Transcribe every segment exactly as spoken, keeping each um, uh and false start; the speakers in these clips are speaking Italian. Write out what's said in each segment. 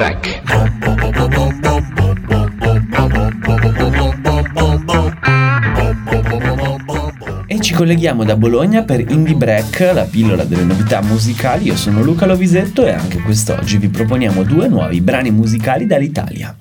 Break. E ci colleghiamo da Bologna per Indie Break, la pillola delle novità musicali. Io sono Luca Lovisetto e anche quest'oggi vi proponiamo due nuovi brani musicali dall'Italia.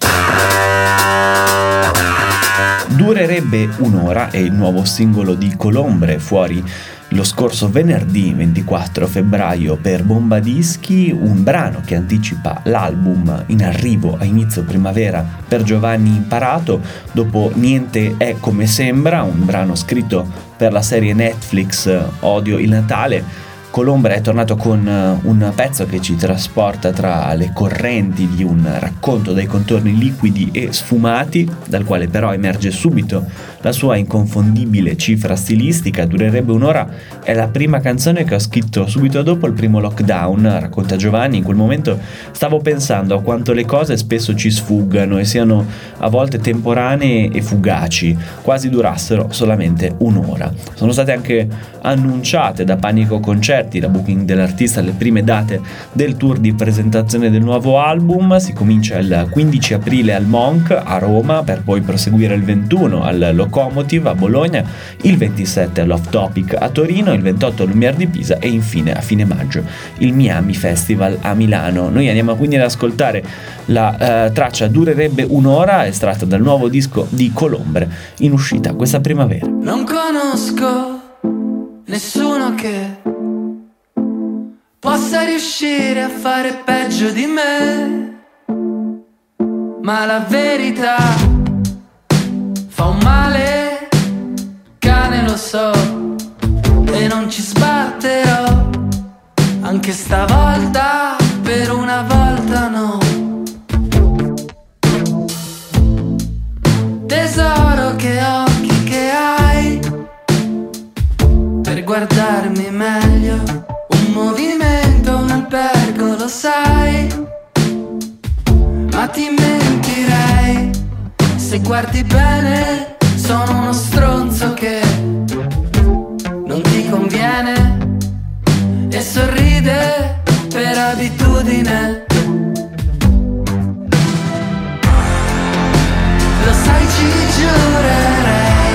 Durerebbe un'ora è il nuovo singolo di Colombre, fuori lo scorso venerdì ventiquattro febbraio per Bomba Dischi, un brano che anticipa l'album in arrivo a inizio primavera per Giovanni Imparato. Dopo Niente è come sembra, un brano scritto per la serie Netflix Odio il Natale, Colombre è tornato con un pezzo che ci trasporta tra le correnti di un racconto dai contorni liquidi e sfumati, dal quale però emerge subito la sua inconfondibile cifra stilistica. Durerebbe un'ora è la prima canzone che ho scritto subito dopo il primo lockdown, racconta Giovanni. In quel momento stavo pensando a quanto le cose spesso ci sfuggano e siano a volte temporanee e fugaci, quasi durassero solamente un'ora. Sono state anche annunciate da Panico Concerti, la booking dell'artista, le prime date del tour di presentazione del nuovo album. Si comincia il quindici aprile al Monk a Roma, per poi proseguire il ventuno al Locomotive a Bologna, il ventisette all'Off Topic a Torino, il ventotto al Lumiere di Pisa e infine a fine maggio il Miami Festival a Milano. Noi andiamo quindi ad ascoltare la uh, traccia Durerebbe un'ora, estratta dal nuovo disco di Colombre in uscita questa primavera. Non conosco nessuno che possa riuscire a fare peggio di me, ma la verità fa un male, cane lo so, e non ci sbatterò, anche stavolta, per una volta no. Tesoro, che occhi che hai per guardarmi meglio, un movimento, un albergo, lo sai, ma ti mentirei se guardi bene. Sono uno stronzo che non ti conviene e sorride per abitudine. Lo sai, ci giurerei,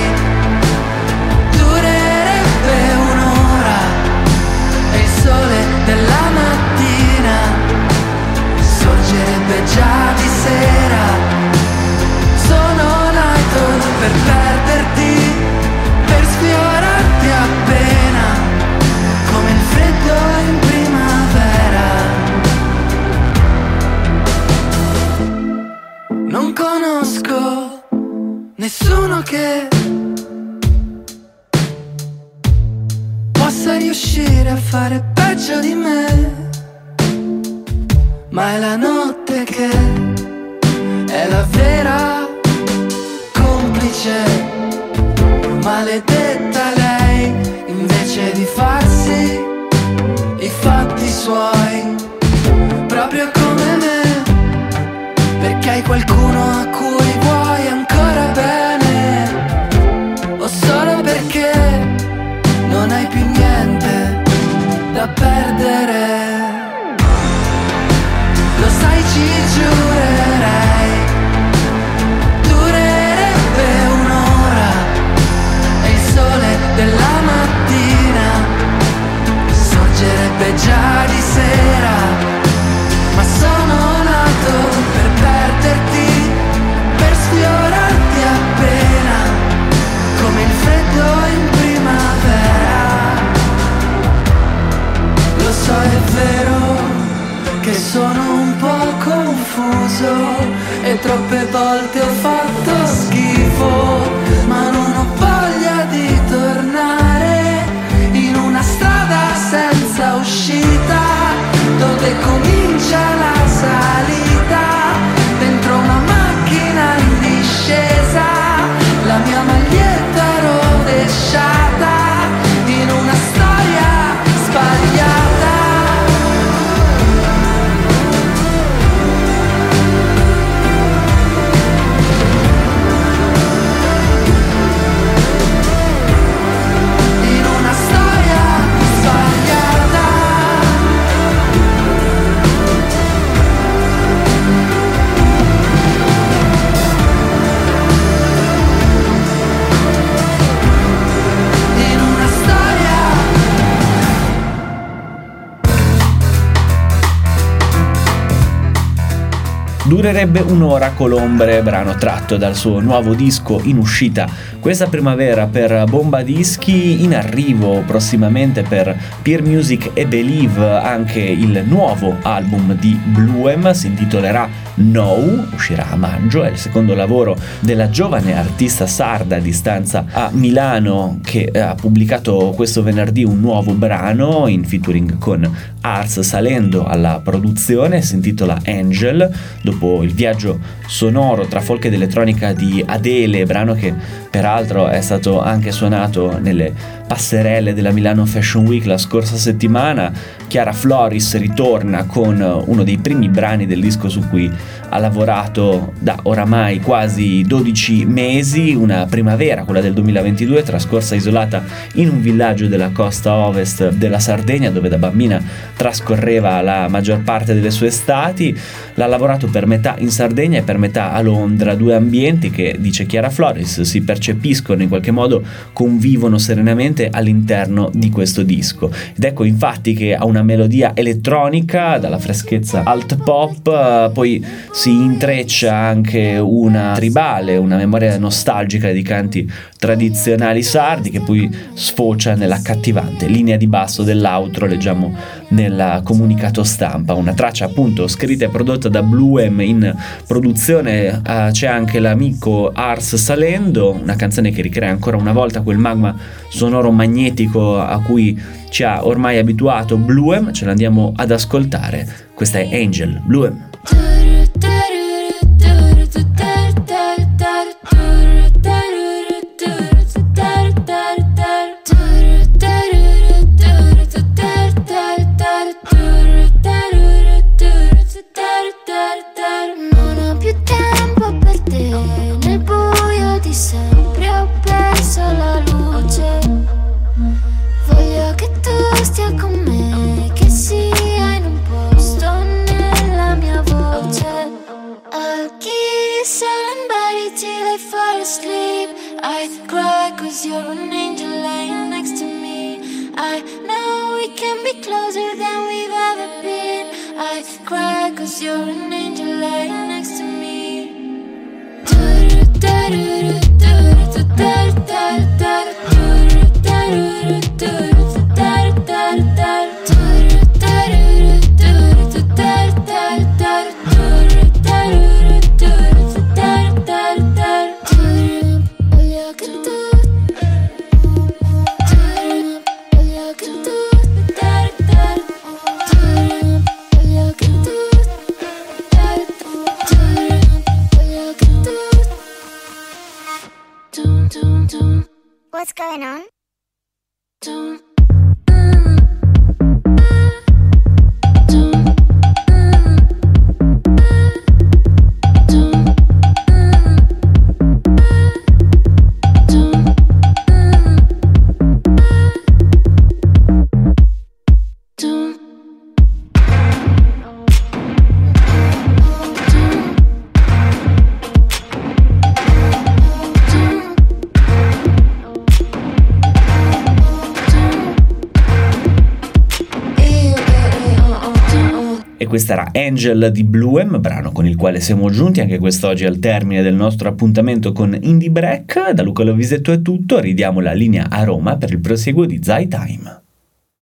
durerebbe un'ora e il sole della mattina sorgerebbe già di sera. Sono nato per perderti, per sfiorarti appena, come il freddo in primavera. Non conosco nessuno che possa riuscire a fare peggio di me, ma è la notte che è la vera complice. Maledetta lei, invece di farsi i fatti suoi, proprio come me, perché hai qualcuno a cui vuoi ancora bene, o solo perché non hai più niente da perdere. Lo sai, ci giurerei, durerebbe un'ora e il sole della mattina sorgerebbe già di sera. Ma sono nato per perderti, per sfiorarti appena, come il freddo in primavera. Lo so, è vero che sono un po' confuso e troppe volte ho fatto schifo, ma non ho voglia di tornare in una strada senza uscita, dove comincia la salita, dentro una macchina in discesa, la mia maglietta rovesciata in una storia sbagliata. Durerebbe un'ora Colombre, brano tratto dal suo nuovo disco in uscita questa primavera per Bombadischi. In arrivo prossimamente per Peer Music e Believe anche il nuovo album di Bluem, si intitolerà No, uscirà a maggio, è il secondo lavoro della giovane artista sarda di stanza a Milano, che ha pubblicato questo venerdì un nuovo brano in featuring con Ars Salendo alla produzione, si intitola Angel. Dopo il viaggio sonoro tra folk ed elettronica di Adele, brano che peraltro è stato anche suonato nelle passerelle della Milano Fashion Week la scorsa settimana, Chiara Floris ritorna con uno dei primi brani del disco su cui ha lavorato da oramai quasi dodici mesi, una primavera, quella del duemilaventidue, trascorsa isolata in un villaggio della costa ovest della Sardegna, dove da bambina trascorreva la maggior parte delle sue estati. L'ha lavorato per metà in Sardegna e per metà a Londra, due ambienti che, dice Chiara Floris, si percepiscono in qualche modo, convivono serenamente all'interno di questo disco. Ed ecco infatti che ha una melodia elettronica dalla freschezza alt pop, poi si intreccia anche una tribale, una memoria nostalgica di canti tradizionali sardi, che poi sfocia nell'accattivante linea di basso dell'outro, leggiamo nel comunicato stampa. Una traccia appunto scritta e prodotta da Bluem, in produzione uh, c'è anche l'amico Ars Salendo, una canzone che ricrea ancora una volta quel magma sonoro magnetico a cui ci ha ormai abituato Bluem. Ce l'andiamo ad ascoltare, questa è Angel, Bluem. Non ho più tempo per te, nel buio di sempre ho perso la luce. Voglio che tu stia con me, che sia in un posto nella mia voce. I'll kiss somebody till I fall asleep. I cry cause you're an angel lying next to me. I know we can be closer than we've ever been. I cry cause you're an angel lying next to me. What's going on? E questa era Angel di Bluem, brano con il quale siamo giunti anche quest'oggi al termine del nostro appuntamento con Indie Break. Da Luca Lovisetto è tutto, ridiamo la linea a Roma per il proseguo di Zai Time.